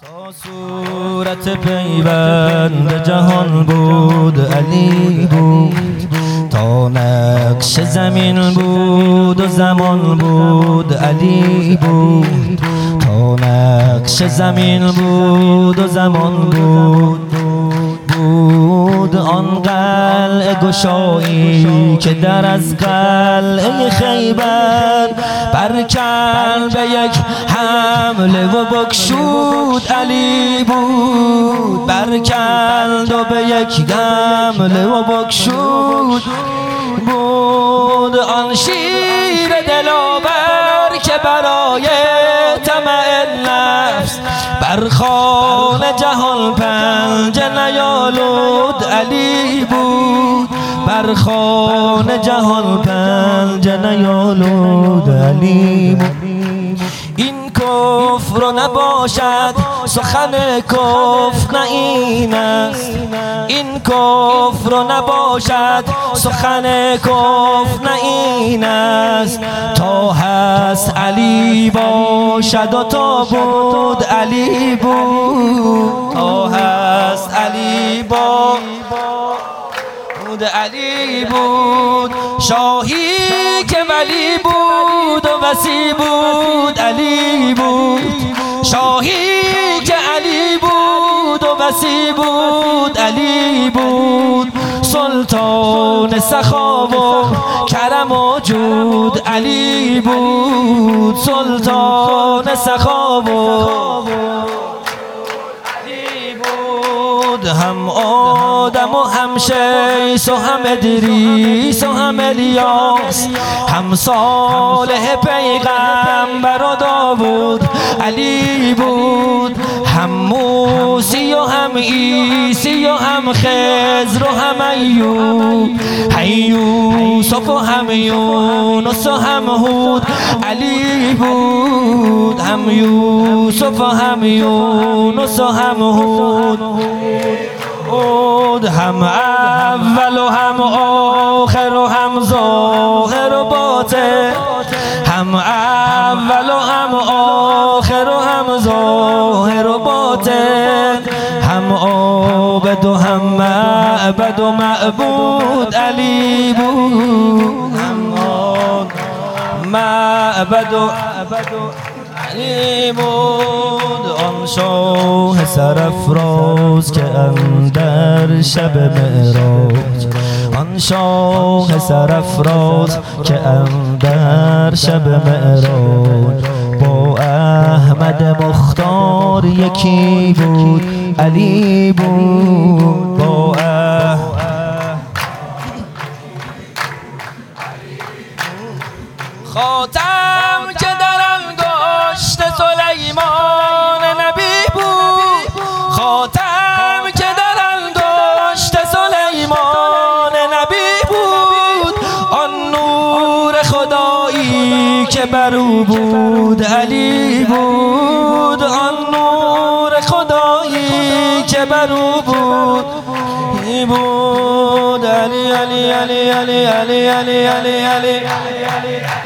تا صورت پیوند جهان بود علی بود، تا نقش زمین بود و زمان بود علی بود، تا نقش زمین بود و زمان بود آن قلعه گشایی که در از قلعه خیبر برکند به یک حمله و بگشود علی بود، برکند و به یک حمله و بگشود بود آن شیر دلاور که برای طمع نفس بر خوان جهان پنجه نیالود علی بود، بر خوان جهان پنجه نیالود علی بود. این کفر نباشد سخن کفر نه این است، این کفر نباشد سخن کفر نه این است، تا هست علی باشد و تا بود علی بود، تا هست علی بود علی بود، شاهی که ولی بود و وصی بود علی بود، شاهی که علی بود و وصی بود علی بود، سلطان سخا و کرم و جود علی بود، سلطان سخا و هم آدم و هم شیس و هم ادریس و هم الیاس، هم صالح پیغمبر و داوود علی بود، هم موسی و هم عیسی و هم خضر و هم ایوب، هم یوسف و هم یونس و هم هود علی بود، هم یوسف و هم یونس و هم هود، هم اول و هم آخر و هم ظاهر و باطن، هم اول و هم آخر و هم ظاهر و باطن، هم عابد و هم معبد و معبود علی بود، هم معبد و علی بود. آن شاه سرافراز که اندر شب معراج، آن شاه سرافراز که اندر شب معراج با احمد مختار یکی بود علی بود، با خاتم که در انگشت سلیمان نبی بود، خاتم که در انگشت سلیمان نبی بود، آن نور خدایی که بر او بود علی بود، آن نور خدایی که بر او بود علی علی علی علی علی علی علی علی علی